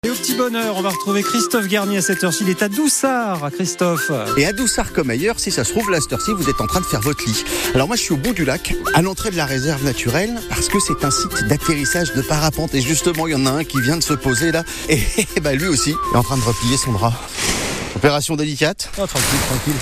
Et au petit bonheur, on va retrouver Christophe Garnier à cette heure-ci. Il est à Doussard, Christophe. Et à Doussard comme ailleurs, si ça se trouve, là, à cette heure-ci, vous êtes en train de faire votre lit. Alors moi, je suis au bout du lac, à l'entrée de la réserve naturelle, parce que c'est un site d'atterrissage de parapente. Et justement, il y en a un qui vient de se poser là, et bah, lui aussi est en train de replier son drap. Opération délicate. Oh, tranquille.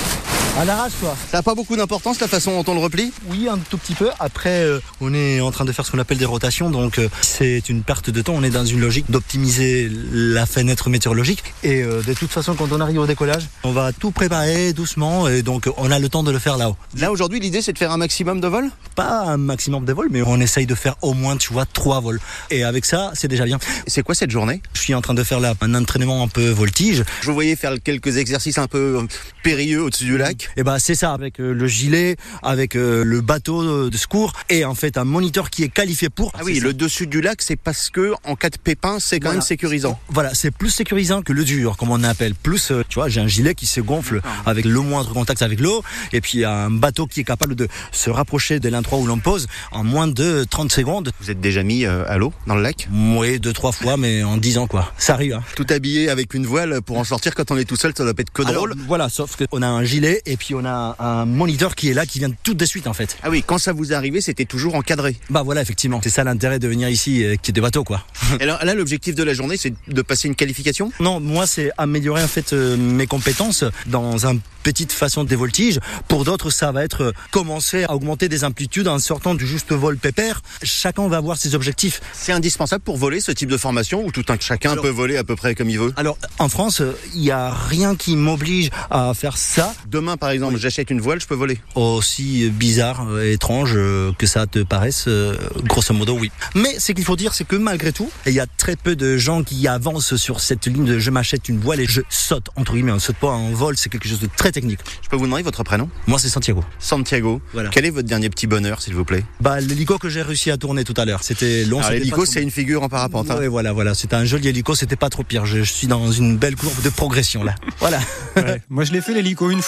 À l'arrache, quoi. Ça n'a pas beaucoup d'importance, la façon dont on le replie ? Oui, un tout petit peu. Après, on est en train de faire ce qu'on appelle des rotations. Donc, c'est une perte de temps. On est dans une logique d'optimiser la fenêtre météorologique. Et de toute façon, quand on arrive au décollage, on va tout préparer doucement. Et donc, on a le temps de le faire là-haut. Là, aujourd'hui, l'idée, c'est de faire un maximum de vols ? Pas un maximum de vols, mais on essaye de faire au moins, 3 vols. Et avec ça, c'est déjà bien. C'est quoi cette journée ? Je suis en train de faire là un entraînement un peu voltige. Je vous voyais faire quelques exercices un peu périlleux au-dessus du lac. Et bah c'est ça, avec le gilet, avec le bateau de secours et en fait un moniteur qui est qualifié pour. Ah oui, le dessus du lac, c'est parce que en cas de pépin, c'est quand même sécurisant. Voilà, c'est plus sécurisant que le dur, comme on appelle. Plus, tu vois, j'ai un gilet qui se gonfle avec le moindre contact avec l'eau, et puis il y a un bateau qui est capable de se rapprocher de l'endroit où l'on pose en moins de 30 secondes. Vous êtes déjà mis à l'eau, dans le lac ? Oui, 2-3 fois, mais en 10 ans quoi. Ça arrive. Hein. Tout habillé avec une voile pour en sortir quand on est tout seul, ça doit pas être que drôle. Alors, voilà, sauf qu'on a un gilet et puis on a un moniteur qui est là, qui vient tout de suite en fait. Ah oui, quand ça vous est arrivé, c'était toujours encadré. Bah voilà, effectivement. C'est ça l'intérêt de venir ici, qui est de bateau quoi. Et alors là, l'objectif de la journée, c'est de passer une qualification ? Non, moi c'est améliorer en fait mes compétences dans une petite façon de voltige. Pour d'autres, ça va être commencer à augmenter des amplitudes en sortant du juste vol pépère. Chacun va avoir ses objectifs. C'est indispensable pour voler ce type de formation ou chacun peut voler à peu près comme il veut ? Alors en France, il n'y a rien qui m'oblige à faire ça. Demain par exemple, j'achète une voile, je peux voler ? Aussi bizarre, étrange que ça te paraisse, grosso modo oui. Mais ce qu'il faut dire, c'est que malgré tout, il y a très peu de gens qui avancent sur cette ligne de je m'achète une voile et je saute, entre guillemets. On ne saute pas en vol, c'est quelque chose de très technique. Je peux vous demander votre prénom ? Moi c'est Santiago. Santiago. Voilà. Quel est votre dernier petit bonheur, s'il vous plaît ? L'hélico que j'ai réussi à tourner tout à l'heure, c'était long. Alors l'hélico, c'est une figure en parapente. Oui, voilà, c'était un joli hélico, c'était pas trop pire. Je suis dans une belle courbe de progression là. Voilà. Ouais. Moi je l'ai fait l'hélico une fois.